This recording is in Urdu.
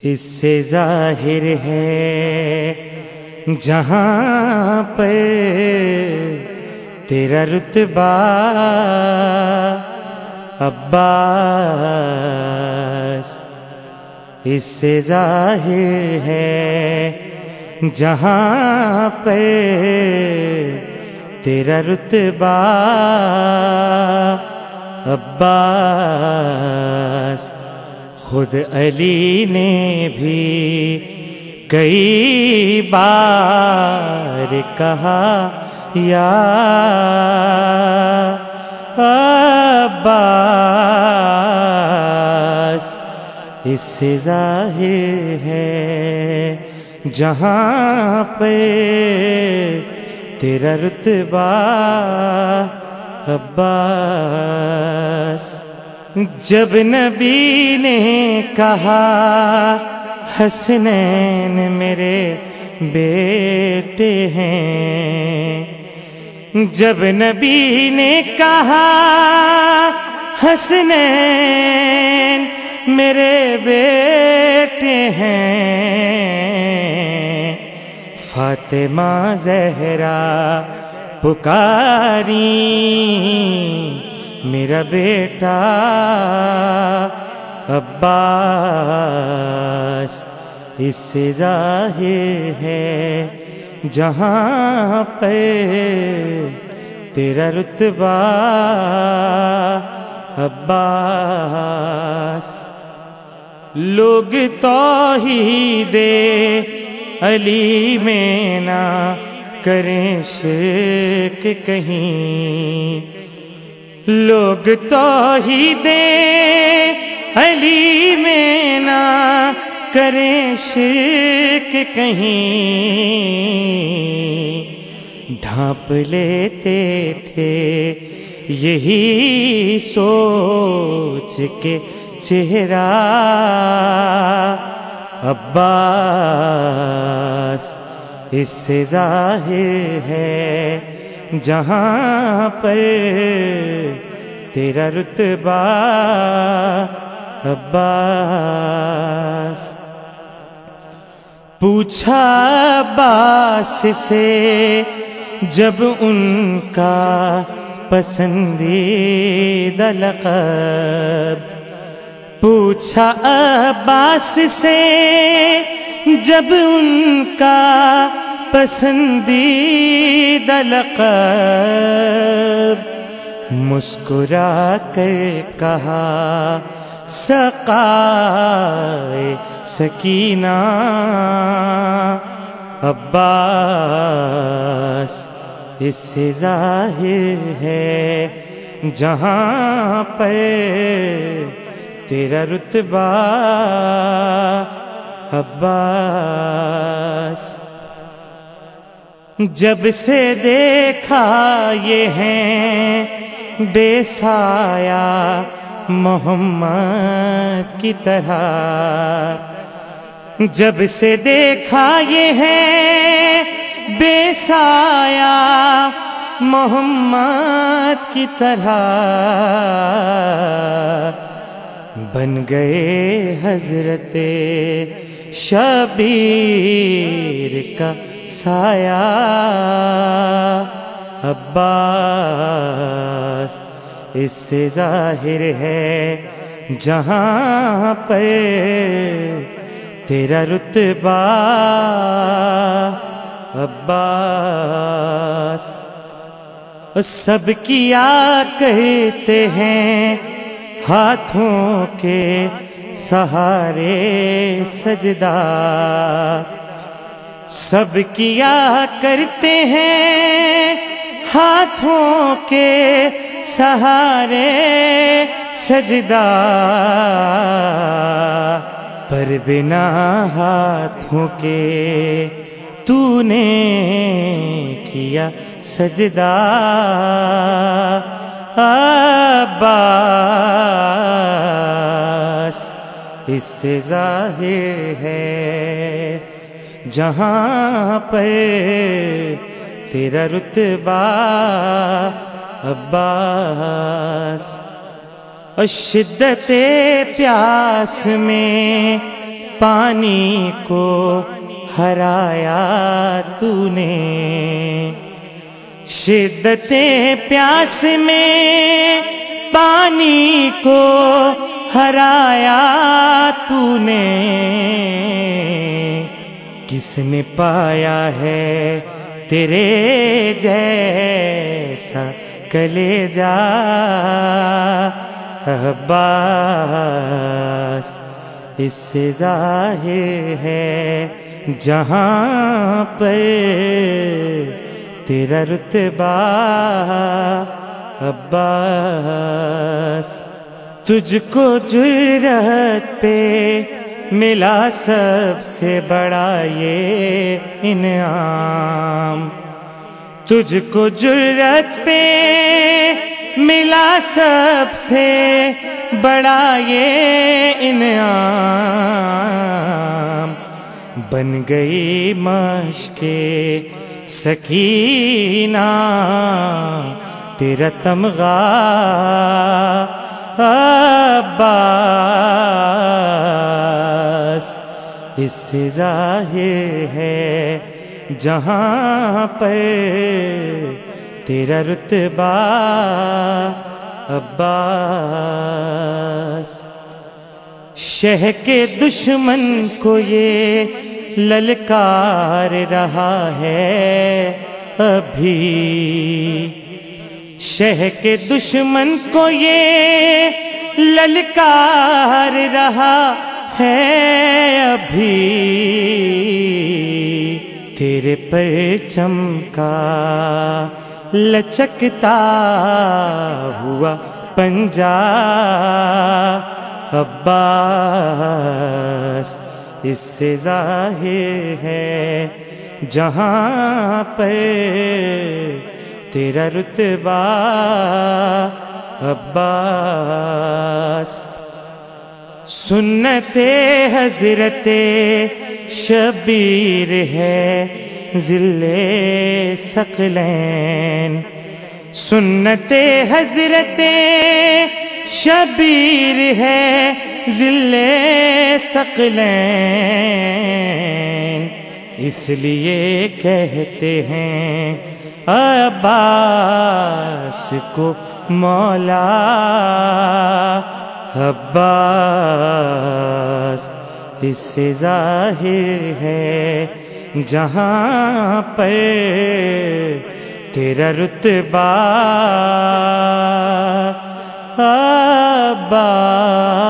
اس سے ظاہر ہے جہاں پر تیرا رتبہ عباس، اس سے ظاہر ہے جہاں پر تیرا رتبہ عباس۔ خود علی نے بھی کئی بار کہا یا عباس، اس سے ظاہر ہے جہاں پہ تیرا رتبہ عباس۔ جب نبی نے کہا حسنین میرے بیٹے ہیں، جب نبی نے کہا حسنین میرے بیٹے ہیں، فاطمہ زہرا پکاری میرا بیٹا عباس، اس سے ظاہر ہے جہاں پہ تیرا رتبہ عباس۔ لوگ توحید علی میں نہ کریں شرک کہیں، لوگ توحید علی میں نہ کریں شرک کہیں، ڈھانپ لیتے تھے یہی سوچ کے چہرہ عباس، اس سے ظاہر ہے جہاں پر تیرا رتبہ عباس۔ پوچھا عباس سے جب ان کا پسندیدہ لقب، پوچھا عباس سے جب ان کا پسندیدہ لقب، مسکرا کر کہا سقائے سکینہ عباس، اس سے ظاہر ہے جہاں پر تیرا رتبہ عباس۔ جب سے دیکھا یہ ہیں بے سایہ محمد کی طرح، جب سے دیکھا یہ ہیں بے سایہ محمد کی طرح، بن گئے حضرت شبیر کا سایہ عباس، اس سے ظاہر ہے جہاں پر تیرا رتبہ عباس۔ سب کیا کہتے ہیں ہاتھوں کے سہارے سجدہ، سب کیا کرتے ہیں ہاتھوں کے سہارے سجدہ، پر بنا ہاتھوں کے تو نے کیا سجدہ عباس، اس سے ظاہر ہے جہاں پر تیرا رتبہ عباس۔ شدت پیاس میں پانی کو ہرایا تو نے، شدت پیاس میں پانی کو ہرایا تو نے، کس نے پایا ہے تیرے جیسا کلیجا عباس، اس سے ظاہر ہے جہاں پر تیرا رتبہ عباس، تجھ کو جرأت پہ ملا سب سے بڑا یہ انعام، تجھ کو جرأت پہ ملا سب سے بڑا یہ انعام، بن گئی مشق سکینہ تیرا تمغہ عباس، اس سے ظاہر ہے جہاں پر تیرا رتبہ عباس، شہ کے دشمن کو یہ للکار رہا ہے ابھی، شہ کے دشمن کو یہ للکار رہا ہے ابھی، تیرے پرچم کا لچکتا ہوا پنجہ عباس، اس سے ظاہر ہے جہاں پر تیرا رتبہ عباس، سنت حضرت شبیر ہے ذل ثقلین، سنت حضرت شبیر ہے ذل ثقلین، اس لیے کہتے ہیں عباس کو مولا عباس، اس سے ظاہر ہے جہاں پر تیرا رتبہ عباس۔